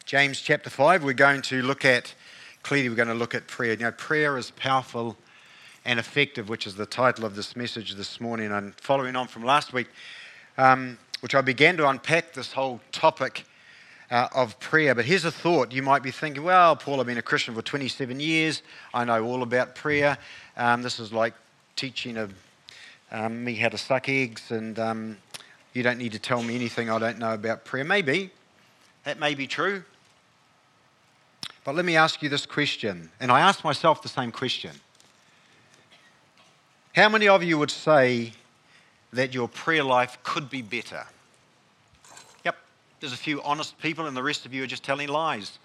James chapter 5, we're going to look at prayer. Now, prayer is powerful and effective, which is the title of this message this morning. And following on from last week, which I began to unpack this whole topic of prayer. But here's a thought. You might be thinking, well, Paul, I've been a Christian for 27 years. I know all about prayer. This is like teaching me how to suck eggs, and you don't need to tell me anything I don't know about prayer. Maybe. That may be true. But let me ask you this question, and I asked myself the same question. How many of you would say that your prayer life could be better? Yep, there's a few honest people, and the rest of you are just telling lies.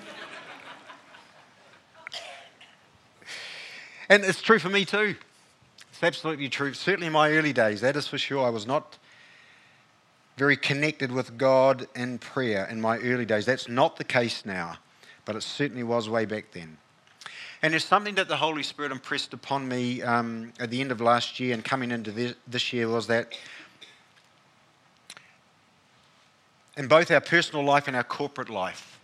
And it's true for me too. It's absolutely true. Certainly in my early days, that is for sure. I was not very connected with God in prayer in my early days. That's not the case now, but it certainly was way back then. And there's something that the Holy Spirit impressed upon me at the end of last year and coming into this year was that in both our personal life and our corporate life,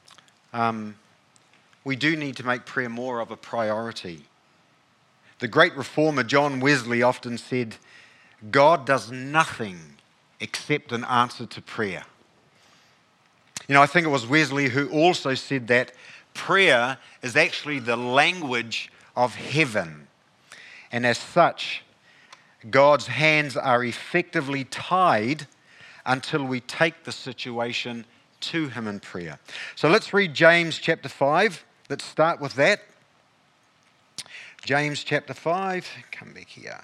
we do need to make prayer more of a priority. The great reformer John Wesley often said, God does nothing except an answer to prayer. You know, I think it was Wesley who also said that prayer is actually the language of heaven. And as such, God's hands are effectively tied until we take the situation to Him in prayer. So let's read James chapter 5. Let's start with that. James chapter 5. Come back here.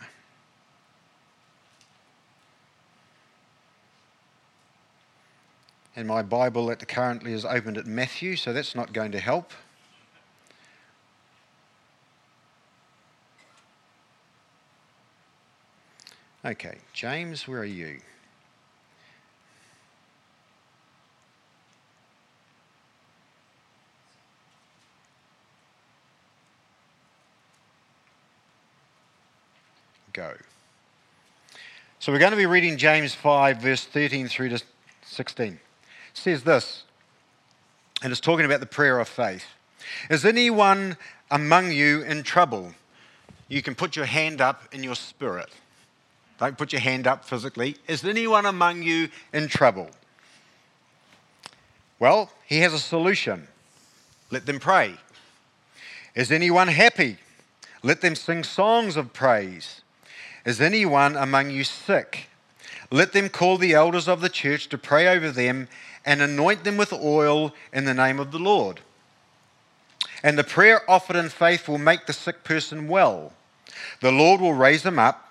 And my Bible that currently is opened at Matthew, so that's not going to help. Okay, James, where are you? Go. So we're going to be reading James 5, verse 13 through to 16. It says this, and it's talking about the prayer of faith. Is anyone among you in trouble? You can put your hand up in your spirit. Don't put your hand up physically. Is anyone among you in trouble? Well, he has a solution. Let them pray. Is anyone happy? Let them sing songs of praise. Is anyone among you sick? Let them call the elders of the church to pray over them and anoint them with oil in the name of the Lord. And the prayer offered in faith will make the sick person well. The Lord will raise them up.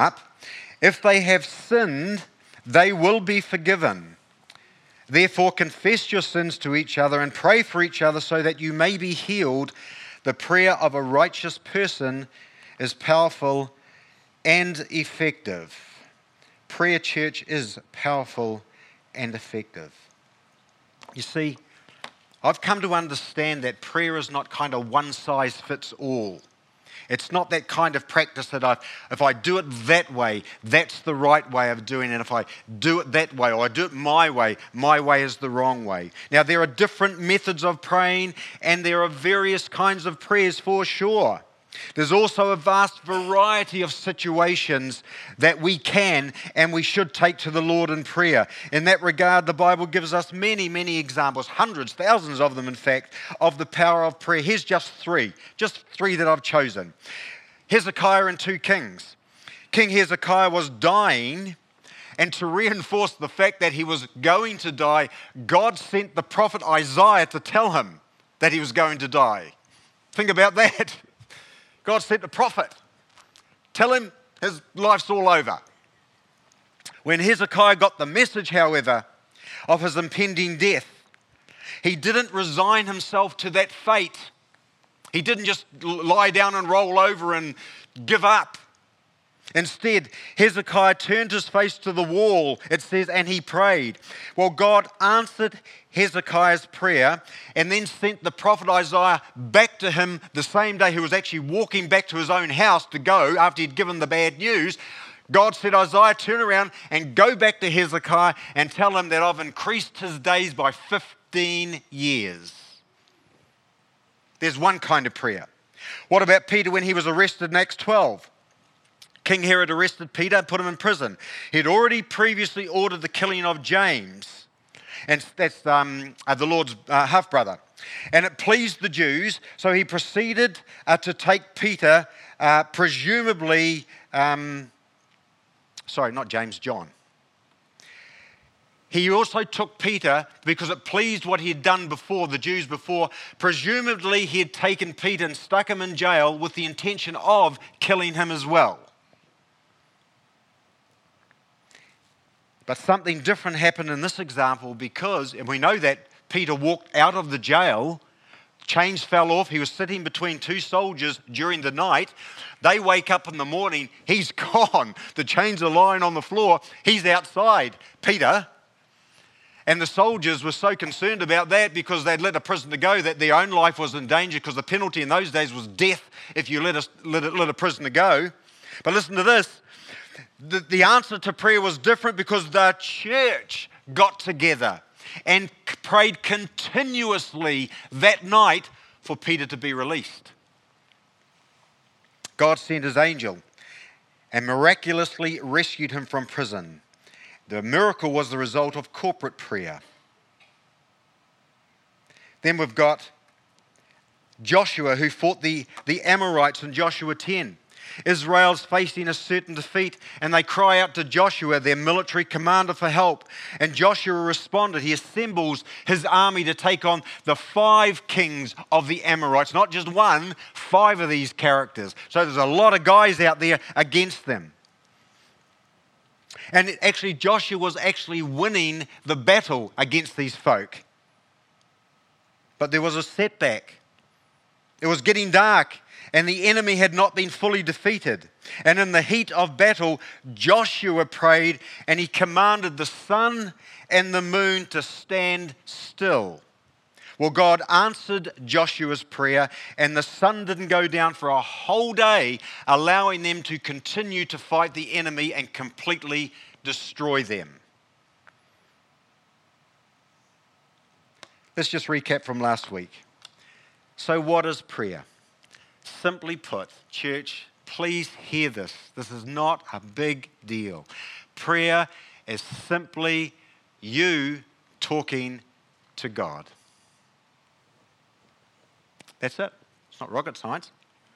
If they have sinned, they will be forgiven. Therefore, confess your sins to each other and pray for each other so that you may be healed. The prayer of a righteous person is powerful and effective. Prayer, church, is powerful and effective. You see, I've come to understand that prayer is not kind of one size fits all. It's not that kind of practice that if I do it that way, that's the right way of doing it. And if I do it that way or I do it my way is the wrong way. Now, there are different methods of praying and there are various kinds of prayers for sure. There's also a vast variety of situations that we can and we should take to the Lord in prayer. In that regard, the Bible gives us many, many examples, hundreds, thousands of them in fact, of the power of prayer. Here's just three that I've chosen. Hezekiah and 2 Kings. King Hezekiah was dying, and to reinforce the fact that he was going to die, God sent the prophet Isaiah to tell him that he was going to die. Think about that. God sent the prophet. Tell him his life's all over. When Hezekiah got the message, however, of his impending death, he didn't resign himself to that fate. He didn't just lie down and roll over and give up. Instead, Hezekiah turned his face to the wall, it says, and he prayed. Well, God answered Hezekiah's prayer and then sent the prophet Isaiah back to him the same day. He was actually walking back to his own house to go after he'd given the bad news. God said, Isaiah, turn around and go back to Hezekiah and tell him that I've increased his days by 15 years. There's one kind of prayer. What about Peter when he was arrested in Acts 12? King Herod arrested Peter and put him in prison. He'd already previously ordered the killing of James, and that's the Lord's half-brother. And it pleased the Jews, so he proceeded to take Peter, presumably, not James, John. He also took Peter because it pleased what he had done before, the Jews before. Presumably he had taken Peter and stuck him in jail with the intention of killing him as well. But something different happened in this example because, and we know that Peter walked out of the jail, chains fell off, he was sitting between two soldiers during the night. They wake up in the morning, he's gone. The chains are lying on the floor, he's outside. Peter. And the soldiers were so concerned about that because they'd let a prisoner go that their own life was in danger because the penalty in those days was death if you let a prisoner go. But listen to this. The answer to prayer was different because the church got together and prayed continuously that night for Peter to be released. God sent his angel and miraculously rescued him from prison. The miracle was the result of corporate prayer. Then we've got Joshua who fought the Amorites in Joshua 10. Israel's facing a certain defeat and they cry out to Joshua, their military commander, for help. And Joshua responded. He assembles his army to take on the 5 kings of the Amorites. Not just one, 5 of these characters. So there's a lot of guys out there against them. And Joshua was actually winning the battle against these folk. But there was a setback. It was getting dark and the enemy had not been fully defeated. And in the heat of battle, Joshua prayed and he commanded the sun and the moon to stand still. Well, God answered Joshua's prayer and the sun didn't go down for a whole day, allowing them to continue to fight the enemy and completely destroy them. Let's just recap from last week. So what is prayer? Simply put, church, please hear this. This is not a big deal. Prayer is simply you talking to God. That's it. It's not rocket science.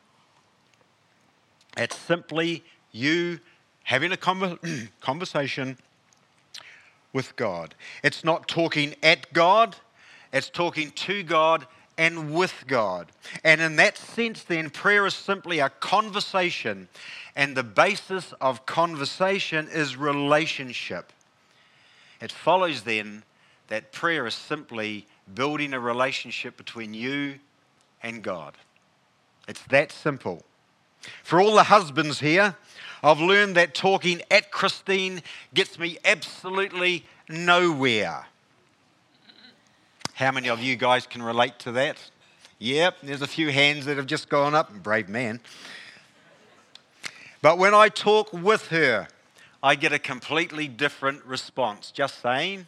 It's simply you having a conversation with God. It's not talking at God. It's talking to God and with God. And in that sense then, prayer is simply a conversation. And the basis of conversation is relationship. It follows then that prayer is simply building a relationship between you and God. It's that simple. For all the husbands here, I've learned that talking at Christine gets me absolutely nowhere. How many of you guys can relate to that? Yep, there's a few hands that have just gone up. Brave man. But when I talk with her, I get a completely different response. Just saying.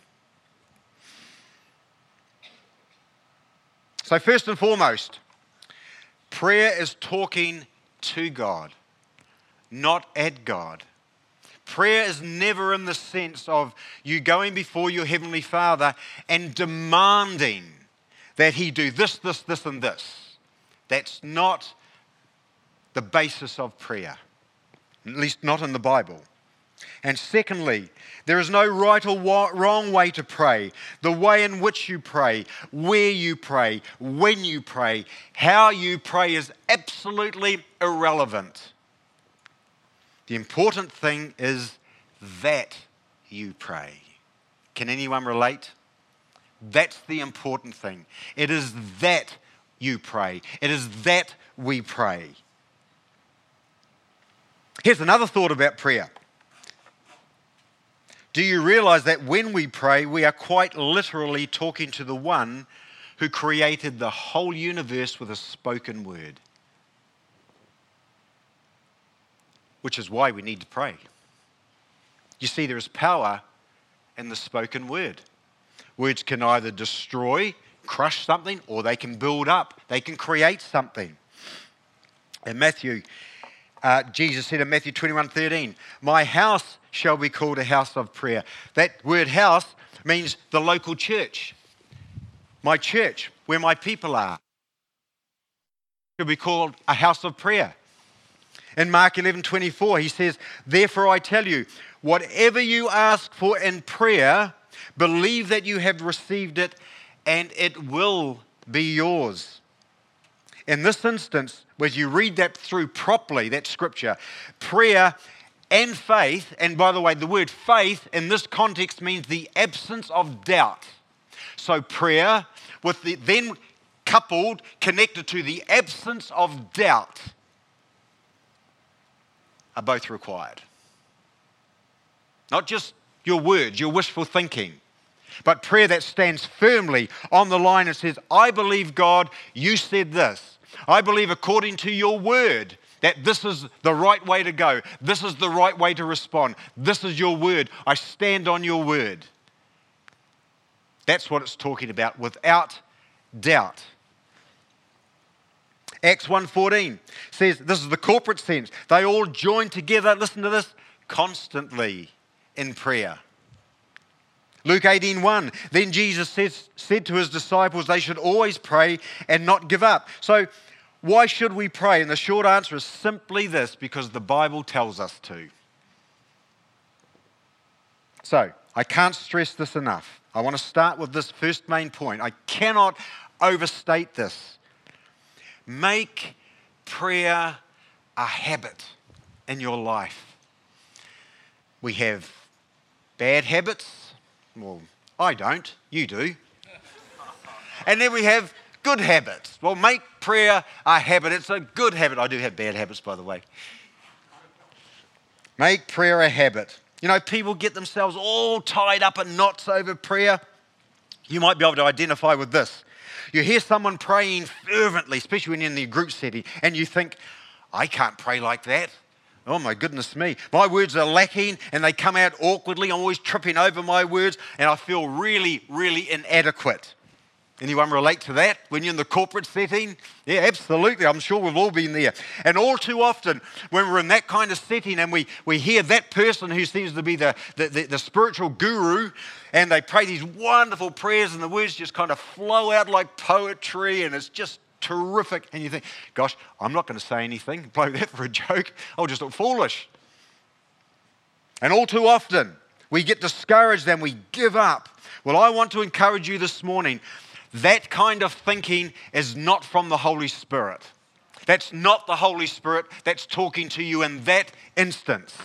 So first and foremost, prayer is talking to God, not at God. Prayer is never in the sense of you going before your Heavenly Father and demanding that He do this, this, this, and this. That's not the basis of prayer, at least not in the Bible. And secondly, there is no right or wrong way to pray. The way in which you pray, where you pray, when you pray, how you pray is absolutely irrelevant. The important thing is that you pray. Can anyone relate? That's the important thing. It is that you pray. It is that we pray. Here's another thought about prayer. Do you realize that when we pray, we are quite literally talking to the one who created the whole universe with a spoken word? Which is why we need to pray. You see, there is power in the spoken word. Words can either destroy, crush something, or they can build up. They can create something. In Jesus said in Matthew 21:13, "My house shall be called a house of prayer." That word house means the local church. My church, where my people are, should be called a house of prayer. In Mark 11:24, he says, "Therefore I tell you, whatever you ask for in prayer, believe that you have received it, and it will be yours." In this instance, as you read that through properly, that scripture, prayer and faith, and by the way, the word faith in this context means the absence of doubt. So prayer, with the then coupled, connected to the absence of doubt, are both required. Not just your words, your wishful thinking, but prayer that stands firmly on the line and says, "I believe, God, you said this. I believe according to your word that this is the right way to go. This is the right way to respond. This is your word. I stand on your word." That's what it's talking about, without doubt. Acts 1:14 says, this is the corporate sense, they all join together, listen to this, constantly in prayer. Luke 18:1, then Jesus said to his disciples they should always pray and not give up. So why should we pray? And the short answer is simply this, because the Bible tells us to. So I can't stress this enough. I want to start with this first main point. I cannot overstate this. Make prayer a habit in your life. We have bad habits. Well, I don't. You do. And then we have good habits. Well, make prayer a habit. It's a good habit. I do have bad habits, by the way. Make prayer a habit. You know, people get themselves all tied up in knots over prayer. You might be able to identify with this. You hear someone praying fervently, especially when you're in the group setting, and you think, I can't pray like that. Oh my goodness me. My words are lacking and they come out awkwardly. I'm always tripping over my words and I feel really, really inadequate. Anyone relate to that when you're in the corporate setting? Yeah, absolutely. I'm sure we've all been there. And all too often, when we're in that kind of setting and we hear that person who seems to be the spiritual guru, and they pray these wonderful prayers and the words just kind of flow out like poetry and it's just terrific. And you think, gosh, I'm not going to say anything, blow that for a joke. I'll just look foolish. And all too often, we get discouraged and we give up. Well, I want to encourage you this morning. That kind of thinking is not from the Holy Spirit. That's not the Holy Spirit that's talking to you in that instance.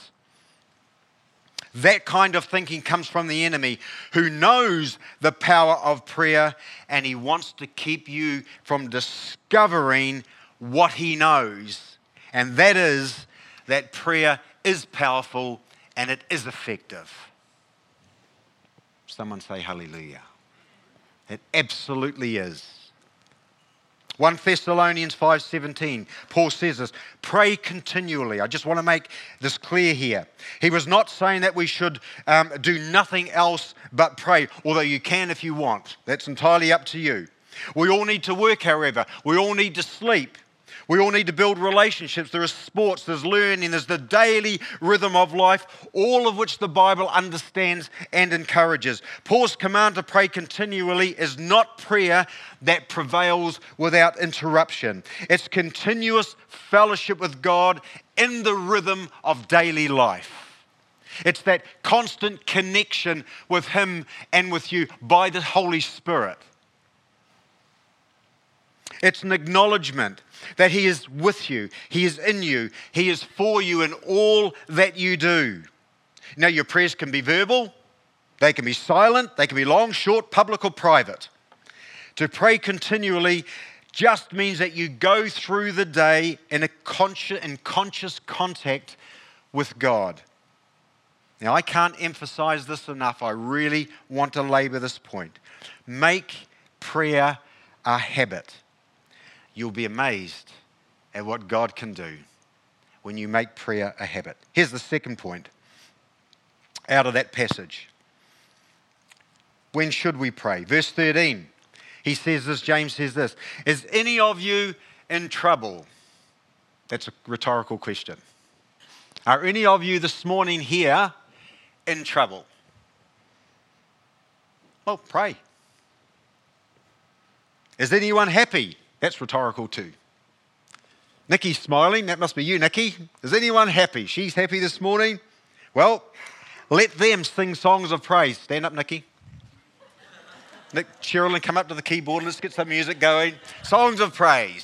That kind of thinking comes from the enemy who knows the power of prayer and he wants to keep you from discovering what he knows. And that is that prayer is powerful and it is effective. Someone say hallelujah. It absolutely is. 1 Thessalonians 5:17, Paul says this, pray continually. I just want to make this clear here. He was not saying that we should do nothing else but pray, although you can if you want. That's entirely up to you. We all need to work, however. We all need to sleep. We all need to build relationships. There is sports, there's learning, there's the daily rhythm of life, all of which the Bible understands and encourages. Paul's command to pray continually is not prayer that prevails without interruption. It's continuous fellowship with God in the rhythm of daily life. It's that constant connection with Him and with you by the Holy Spirit. It's an acknowledgement that He is with you, He is in you, He is for you in all that you do. Now, your prayers can be verbal, they can be silent, they can be long, short, public or private. To pray continually just means that you go through the day in conscious contact with God. Now, I can't emphasize this enough. I really want to labor this point. Make prayer a habit. You'll be amazed at what God can do when you make prayer a habit. Here's the second point. out of that passage. When should we pray? Verse 13, he says this, James says this, is any of you in trouble? That's a rhetorical question. Are any of you this morning here in trouble? Well, pray. Is anyone happy? That's rhetorical too. Nikki's smiling. That must be you, Nikki. Is anyone happy? She's happy this morning. Well, let them sing songs of praise. Stand up, Nikki. Sherilyn, come up to the keyboard. Let's get some music going. Songs of praise.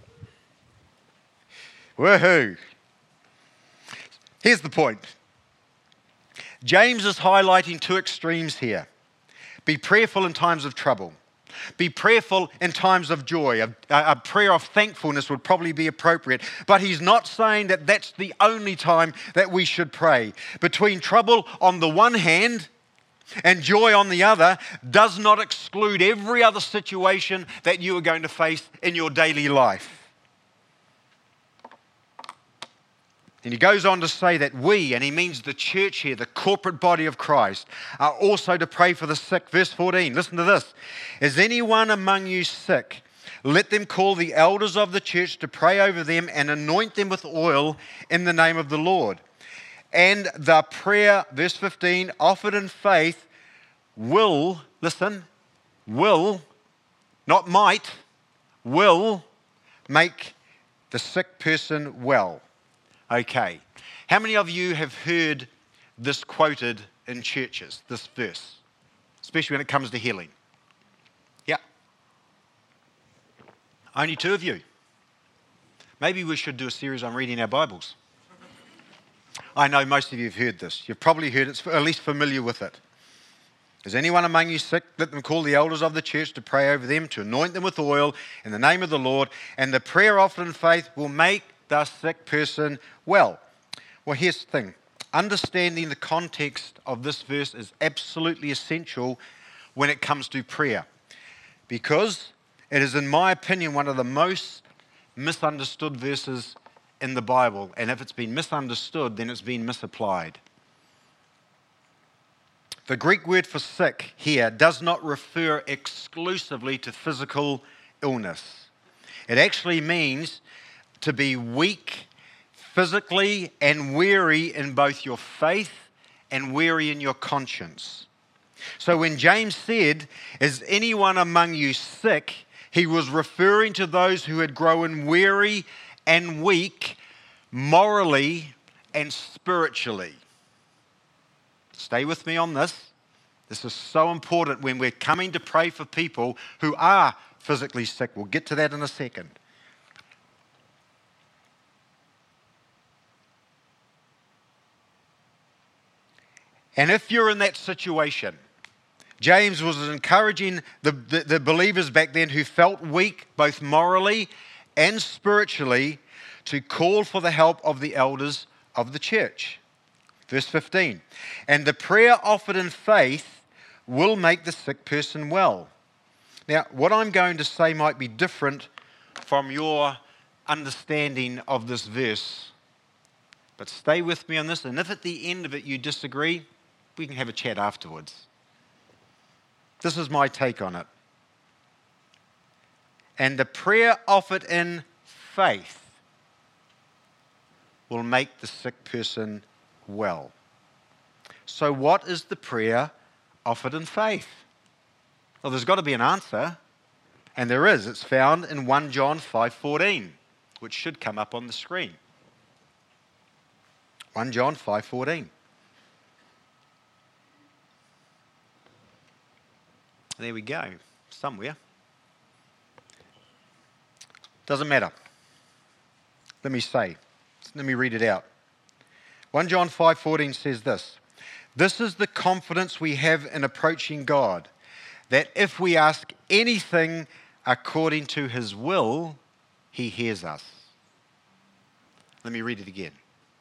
Woohoo. Here's the point. James is highlighting two extremes here. Be prayerful in times of trouble. Be prayerful in times of joy. A prayer of thankfulness would probably be appropriate. But he's not saying that that's the only time that we should pray. Between trouble on the one hand and joy on the other does not exclude every other situation that you are going to face in your daily life. And he goes on to say that we, and he means the church here, the corporate body of Christ, are also to pray for the sick. Verse 14, listen to this. Is anyone among you sick? Let them call the elders of the church to pray over them and anoint them with oil in the name of the Lord. And the prayer, verse 15, offered in faith will, listen, will, not might, will make the sick person well. Okay. How many of you have heard this quoted in churches, this verse, especially when it comes to healing? Yeah. Only two of you. Maybe we should do a series on reading our Bibles. I know most of you have heard this. You've probably heard it, at least familiar with it. Is anyone among you sick? Let them call the elders of the church to pray over them, to anoint them with oil in the name of the Lord, and the prayer offered in faith will make the sick person well. Well, here's the thing. Understanding the context of this verse is absolutely essential when it comes to prayer, because it is, in my opinion, one of the most misunderstood verses in the Bible. And if it's been misunderstood, then it's been misapplied. The Greek word for sick here does not refer exclusively to physical illness. It actually means to be weak physically and weary in both your faith and weary in your conscience. So when James said, is anyone among you sick? He was referring to those who had grown weary and weak morally and spiritually. Stay with me on this. This is so important when we're coming to pray for people who are physically sick. We'll get to that in a second. And if you're in that situation, James was encouraging the believers back then who felt weak, both morally and spiritually, to call for the help of the elders of the church. Verse 15, and the prayer offered in faith will make the sick person well. Now, what I'm going to say might be different from your understanding of this verse, but stay with me on this, and if at the end of it you disagree, we can have a chat afterwards. This is my take on it. And the prayer offered in faith will make the sick person well. So what is the prayer offered in faith? Well, there's got to be an answer, and there is. It's found in 1 John 5:14, which should come up on the screen. 1 John 5:14. There we go, somewhere. Doesn't matter. Let me read it out. 1 John 5:14 says this. This is the confidence we have in approaching God, that if we ask anything according to his will, he hears us. Let me read it again.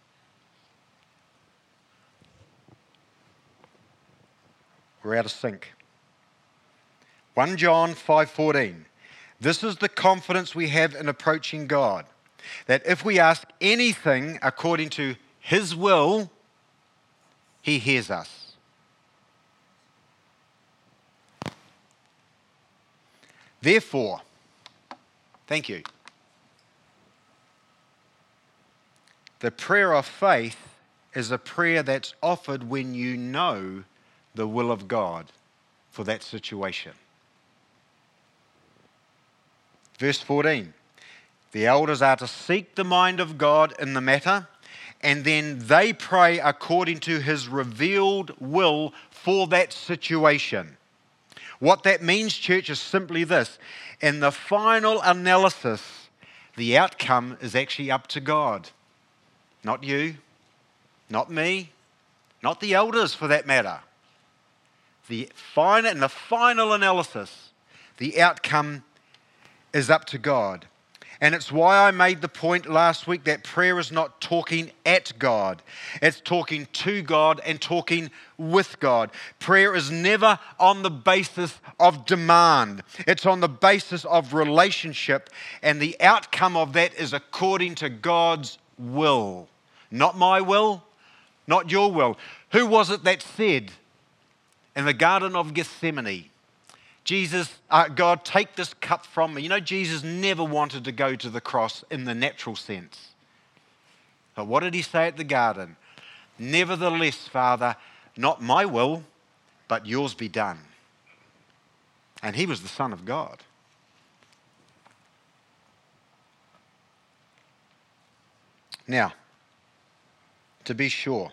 We're out of sync. 1 John 5:14. This is the confidence we have in approaching God, that if we ask anything according to his will, He hears us. Therefore, thank you. The prayer of faith is a prayer that's offered when you know the will of God for that situation. Verse 14, the elders are to seek the mind of God in the matter, and then they pray according to his revealed will for that situation. What that means, church, is simply this. In the final analysis, the outcome is actually up to God. Not you, not me, not the elders for that matter. In the final analysis, the outcome is up to God. And it's why I made the point last week that prayer is not talking at God. It's talking to God and talking with God. Prayer is never on the basis of demand. It's on the basis of relationship. And the outcome of that is according to God's will. Not my will, not your will. Who was it that said in the Garden of Gethsemane, God, take this cup from me. You know, Jesus never wanted to go to the cross in the natural sense. But what did he say at the garden? Nevertheless, Father, not my will, but yours be done. And he was the Son of God. Now, to be sure,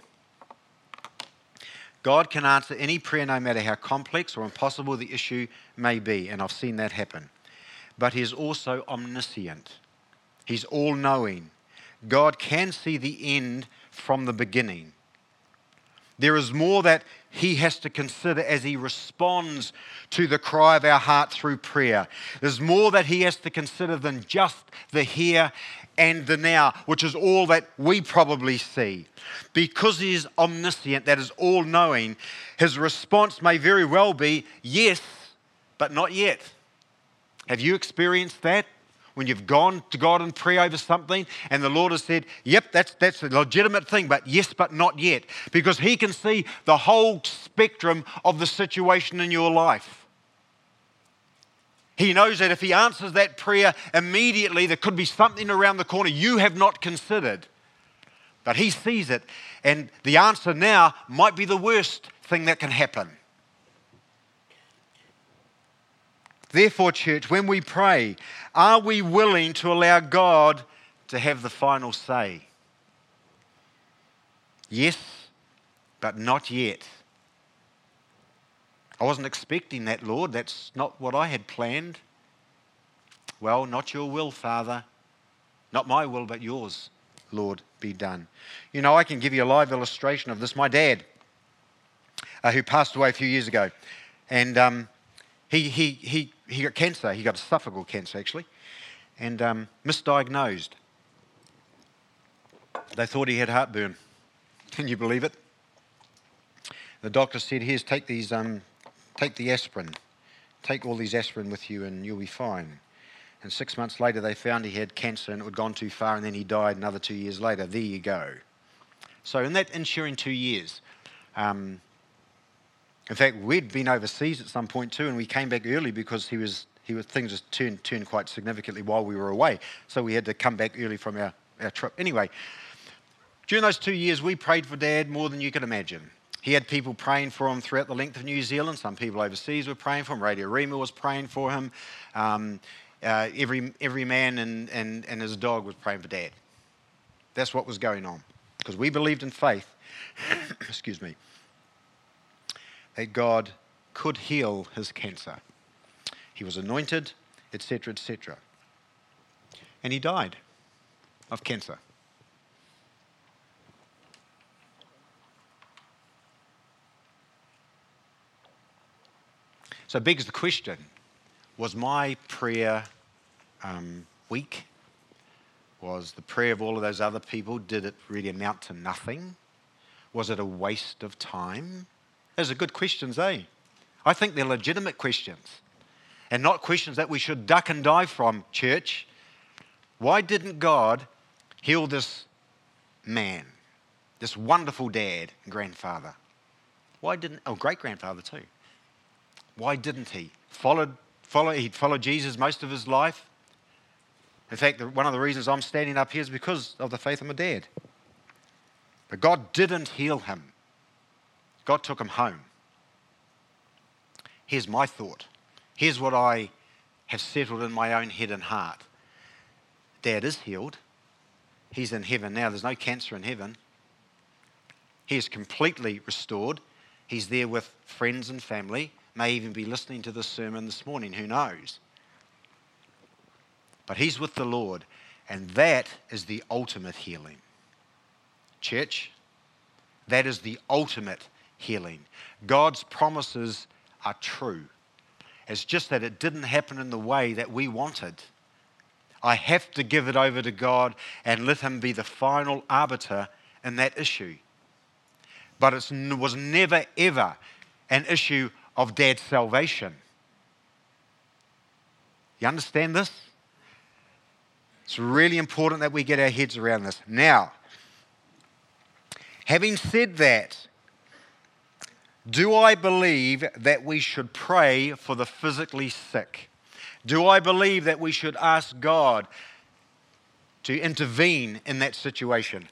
God can answer any prayer no matter how complex or impossible the issue may be, and I've seen that happen. But he is also omniscient. He's all-knowing. God can see the end from the beginning. There is more that he has to consider as he responds to the cry of our heart through prayer. There's more that he has to consider than just the here and the now, which is all that we probably see. Because he is omniscient, that is all-knowing, his response may very well be, yes, but not yet. Have you experienced that? When you've gone to God in prayer over something and the Lord has said, yep, that's a legitimate thing, but yes, but not yet. Because he can see the whole spectrum of the situation in your life. He knows that if he answers that prayer immediately, there could be something around the corner you have not considered. But he sees it, and the answer now might be the worst thing that can happen. Therefore, church, when we pray, are we willing to allow God to have the final say? Yes, but not yet. I wasn't expecting that, Lord. That's not what I had planned. Well, not your will, Father. Not my will, but yours, Lord, be done. You know, I can give you a live illustration of this. My dad, who passed away a few years ago, and he got cancer. He got esophageal cancer, actually, and misdiagnosed. They thought he had heartburn. Can you believe it? The doctor said, "Here's, take these, take the aspirin. Take all these aspirin with you, and you'll be fine." And 6 months later, they found he had cancer, and it had gone too far, and then he died another 2 years later. There you go. So in that ensuing 2 years, in fact, we'd been overseas at some point too, and we came back early because things just turned quite significantly while we were away. So we had to come back early from our trip. Anyway, during those 2 years, we prayed for Dad more than you could imagine. He had people praying for him throughout the length of New Zealand. Some people overseas were praying for him. Radio Rema was praying for him. Every man and his dog was praying for Dad. That's what was going on. Because we believed in faith, excuse me, that God could heal his cancer. He was anointed, etc., etc. And he died of cancer. So it begs the question, was my prayer weak? Was the prayer of all of those other people, did it really amount to nothing? Was it a waste of time? Those are good questions, eh? I think they're legitimate questions. And not questions that we should duck and dive from, church. Why didn't God heal this man, this wonderful dad and grandfather? Why didn't, great-grandfather too. Why didn't he? He'd followed Jesus most of his life. In fact, one of the reasons I'm standing up here is because of the faith of my dad. But God didn't heal him. God took him home. Here's my thought. Here's what I have settled in my own head and heart. Dad is healed. He's in heaven now. There's no cancer in heaven. He is completely restored. He's there with friends and family. May even be listening to this sermon this morning. Who knows? But he's with the Lord. And that is the ultimate healing. Church, that is the ultimate healing. God's promises are true. It's just that it didn't happen in the way that we wanted. I have to give it over to God and let him be the final arbiter in that issue. But it was never, ever an issue of Dad's salvation. You understand this? It's really important that we get our heads around this. Now, having said that, do I believe that we should pray for the physically sick? Do I believe that we should ask God to intervene in that situation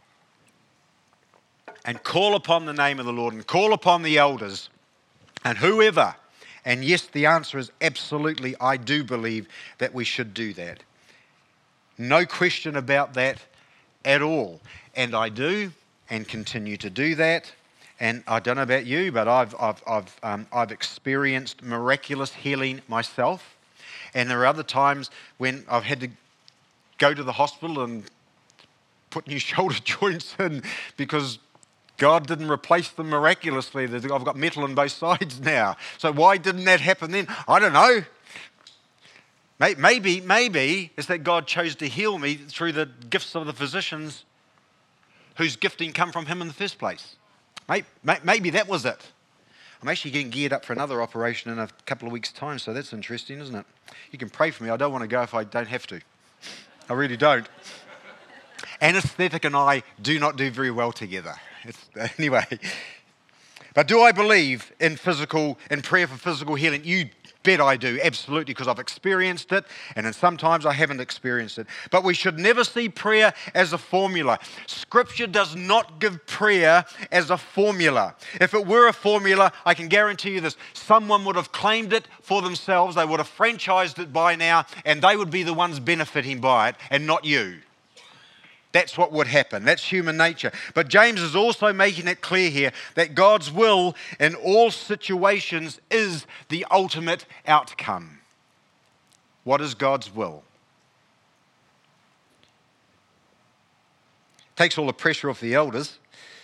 and call upon the name of the Lord and call upon the elders and whoever? And yes, the answer is absolutely, I do believe that we should do that. No question about that at all. And I do and continue to do that. And I don't know about you, but I've experienced miraculous healing myself. And there are other times when I've had to go to the hospital and put new shoulder joints in because God didn't replace them miraculously. I've got metal on both sides now. So why didn't that happen then? I don't know. Maybe it's that God chose to heal me through the gifts of the physicians whose gifting come from him in the first place. Maybe that was it. I'm actually getting geared up for another operation in a couple of weeks' time, so that's interesting, isn't it? You can pray for me. I don't want to go if I don't have to. I really don't. Anesthetic and I do not do very well together. Anyway. But do I believe in prayer for physical healing? You bet I do, absolutely, because I've experienced it, and then sometimes I haven't experienced it. But we should never see prayer as a formula. Scripture does not give prayer as a formula. If it were a formula, I can guarantee you this, someone would have claimed it for themselves, they would have franchised it by now, and they would be the ones benefiting by it, and not you. That's what would happen. That's human nature. But James is also making it clear here that God's will in all situations is the ultimate outcome. What is God's will? Takes all the pressure off the elders.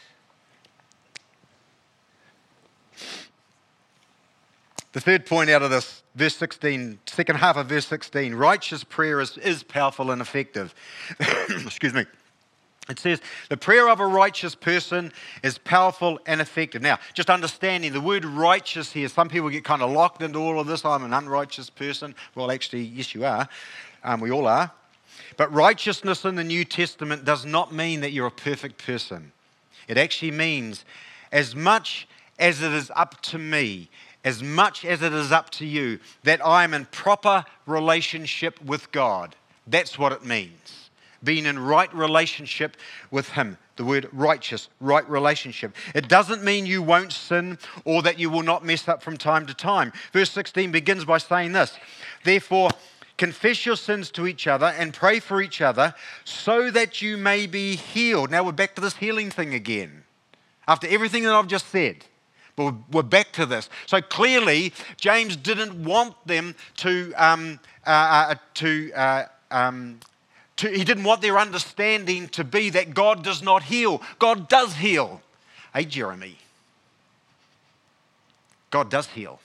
The third point out of this, verse 16, second half of verse 16, righteous prayer is powerful and effective. Excuse me. It says, the prayer of a righteous person is powerful and effective. Now, just understanding the word righteous here, some people get kind of locked into all of this. I'm an unrighteous person. Well, actually, yes, you are. We all are. But righteousness in the New Testament does not mean that you're a perfect person. It actually means as much as it is up to me, as much as it is up to you, that I am in proper relationship with God. That's what it means. Being in right relationship with him. The word righteous, right relationship. It doesn't mean you won't sin or that you will not mess up from time to time. Verse 16 begins by saying this, therefore, confess your sins to each other and pray for each other so that you may be healed. Now we're back to this healing thing again. After everything that I've just said, but we're back to this. So clearly, James didn't want them he didn't want their understanding to be that God does not heal. God does heal. Hey, Jeremy. God does heal.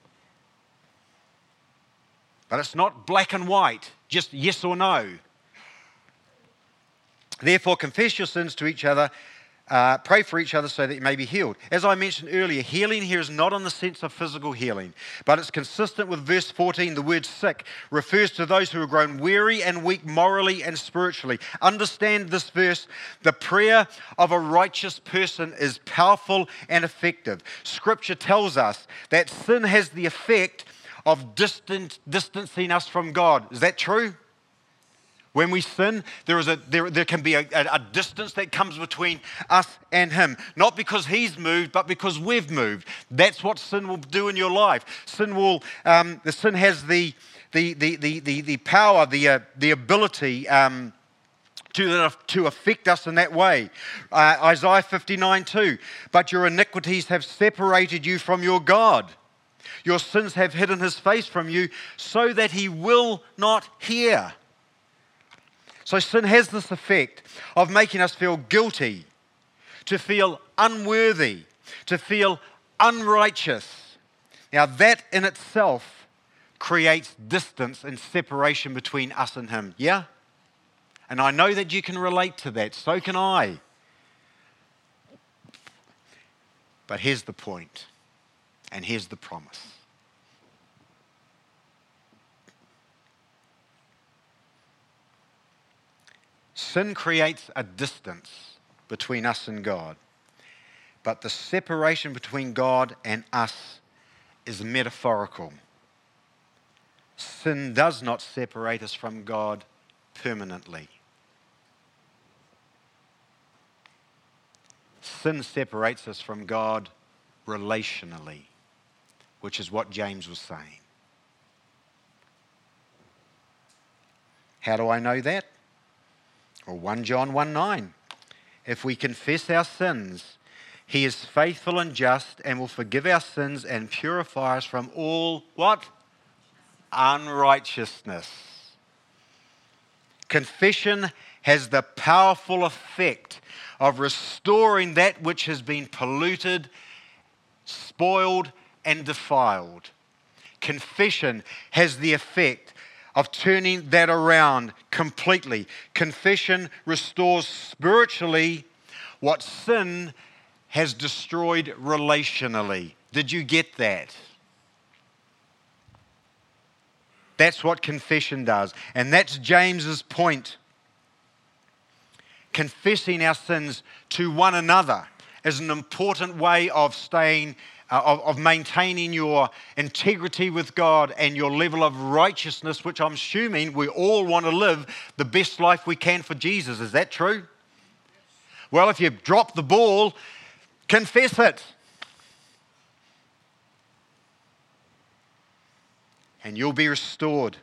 But it's not black and white, just yes or no. Therefore, confess your sins to each other Pray for each other so that you may be healed. As I mentioned earlier, healing here is not in the sense of physical healing, but it's consistent with verse 14. The word sick refers to those who are grown weary and weak morally and spiritually. Understand this verse. The prayer of a righteous person is powerful and effective. Scripture tells us that sin has the effect of distancing us from God. Is that true? When we sin, there can be a distance that comes between us and Him. Not because He's moved, but because we've moved. That's what sin will do in your life. Sin has the power, the ability to affect us in that way. Isaiah 59:2. But your iniquities have separated you from your God. Your sins have hidden His face from you, so that He will not hear. So sin has this effect of making us feel guilty, to feel unworthy, to feel unrighteous. Now that in itself creates distance and separation between us and Him. Yeah? And I know that you can relate to that. So can I. But here's the point, and here's the promise. Sin creates a distance between us and God, but the separation between God and us is metaphorical. Sin does not separate us from God permanently. Sin separates us from God relationally, which is what James was saying. How do I know that? Well, 1 John 1:9. If we confess our sins, He is faithful and just and will forgive our sins and purify us from all, what? Unrighteousness. Confession has the powerful effect of restoring that which has been polluted, spoiled, and defiled. Confession has the effect of turning that around completely. Confession restores spiritually what sin has destroyed relationally. Did you get that? That's what confession does. And that's James's point. Confessing our sins to one another is an important way of maintaining your integrity with God and your level of righteousness, which I'm assuming we all want to live the best life we can for Jesus. Is that true? Well, if you've dropped the ball, confess it. And you'll be restored.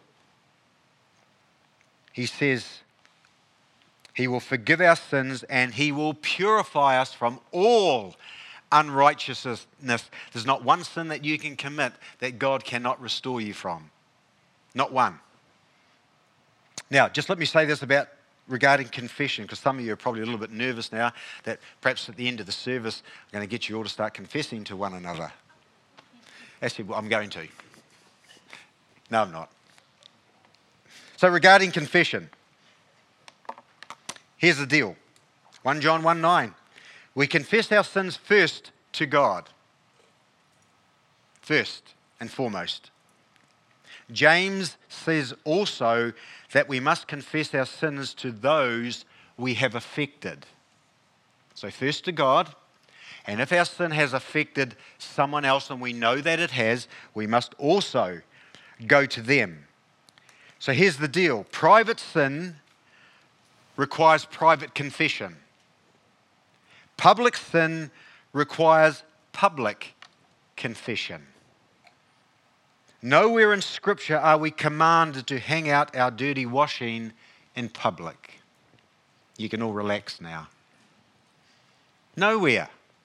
He says, He will forgive our sins and He will purify us from all unrighteousness. There's not one sin that you can commit that God cannot restore you from. Not one. Now, just let me say this regarding confession, because some of you are probably a little bit nervous now that perhaps at the end of the service I'm going to get you all to start confessing to one another. Actually, well, I'm going to. No, I'm not. So regarding confession, here's the deal. 1 John 1:9. We confess our sins first to God. First and foremost. James says also that we must confess our sins to those we have affected. So first to God, and if our sin has affected someone else and we know that it has, we must also go to them. So here's the deal. Private sin requires private confession. Public sin requires public confession. Nowhere in Scripture are we commanded to hang out our dirty washing in public. You can all relax now. Nowhere.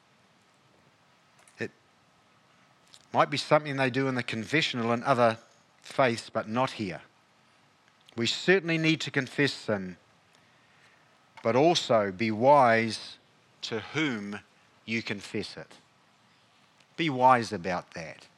It might be something they do in the confessional and other faiths, but not here. We certainly need to confess sin, but also be wise to whom you confess it. Be wise about that.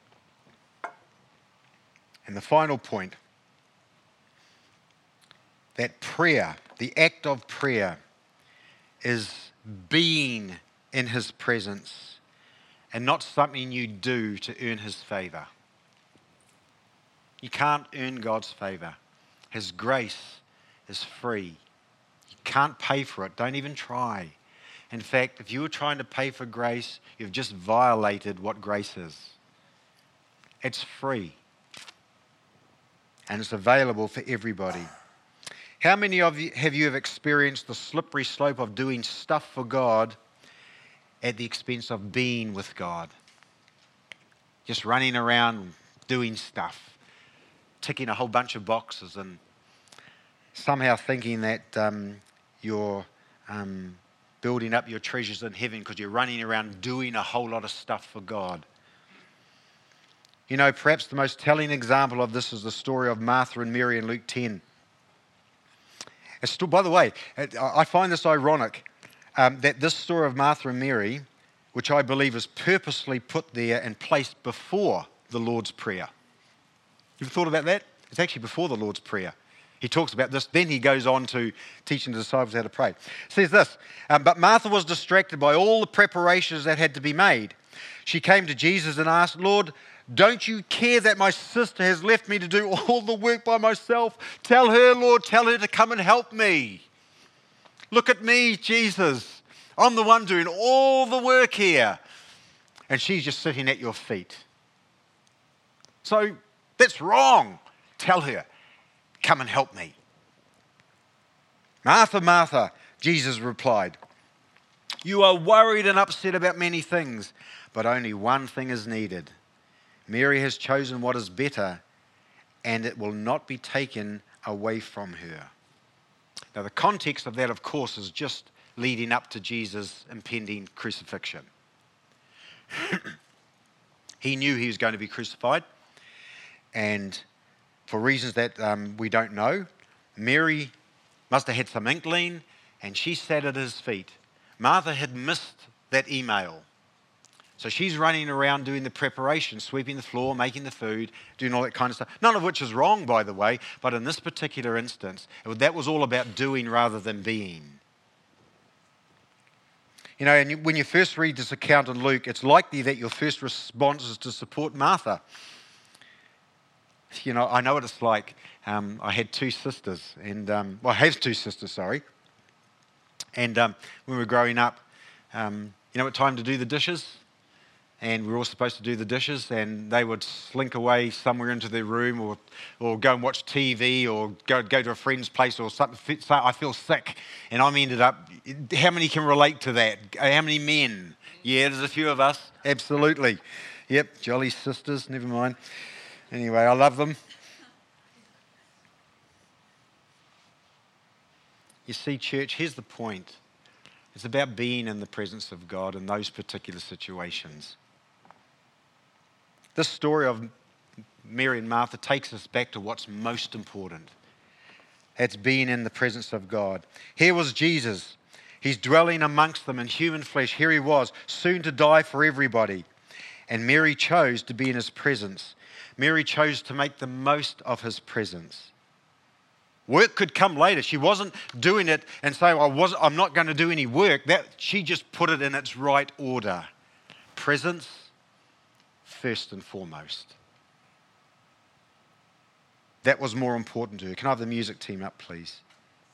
And the final point that prayer, the act of prayer, is being in his presence and not something you do to earn his favor. You can't earn God's favor. His grace is free. You can't pay for it. Don't even try. In fact, if you were trying to pay for grace, you've just violated what grace is. It's free. And it's available for everybody. How many of you have experienced the slippery slope of doing stuff for God at the expense of being with God? Just running around doing stuff, ticking a whole bunch of boxes, and somehow thinking that you're building up your treasures in heaven because you're running around doing a whole lot of stuff for God. You know, perhaps the most telling example of this is the story of Martha and Mary in Luke 10. By the way, I find this ironic that this story of Martha and Mary, which I believe is purposely put there and placed before the Lord's Prayer. You've thought about that? It's actually before the Lord's Prayer. He talks about this, then he goes on to teaching the disciples how to pray. It says this, but Martha was distracted by all the preparations that had to be made. She came to Jesus and asked, Lord, don't you care that my sister has left me to do all the work by myself? Tell her, Lord, tell her to come and help me. Look at me, Jesus. I'm the one doing all the work here. And she's just sitting at your feet. So that's wrong. Tell her, come and help me. Martha, Martha, Jesus replied, you are worried and upset about many things, but only one thing is needed. Mary has chosen what is better, and it will not be taken away from her. Now, the context of that, of course, is just leading up to Jesus' impending crucifixion. He knew he was going to be crucified, and for reasons that we don't know, Mary must have had some inkling, and she sat at his feet. Martha had missed that email. So she's running around doing the preparation, sweeping the floor, making the food, doing all that kind of stuff. None of which is wrong, by the way, but in this particular instance, that was all about doing rather than being. You know, and when you first read this account in Luke, it's likely that your first response is to support Martha. You know, I know what it's like. I had two sisters, and I have two sisters, sorry. And when we were growing up, you know what time to do the dishes? And we were all supposed to do the dishes, and they would slink away somewhere into their room or go and watch TV or go to a friend's place or something. So I feel sick, and I'm ended up, how many can relate to that? How many men? Yeah, there's a few of us. Absolutely. Yep, jolly sisters, never mind. Anyway, I love them. You see, church, here's the point. It's about being in the presence of God in those particular situations. This story of Mary and Martha takes us back to what's most important. It's being in the presence of God. Here was Jesus. He's dwelling amongst them in human flesh. Here he was, soon to die for everybody. And Mary chose to be in his presence. Mary chose to make the most of his presence. Work could come later. She wasn't doing it and saying, I'm not going to do any work. She just put it in its right order. Presence first and foremost. That was more important to her. Can I have the music team up, please?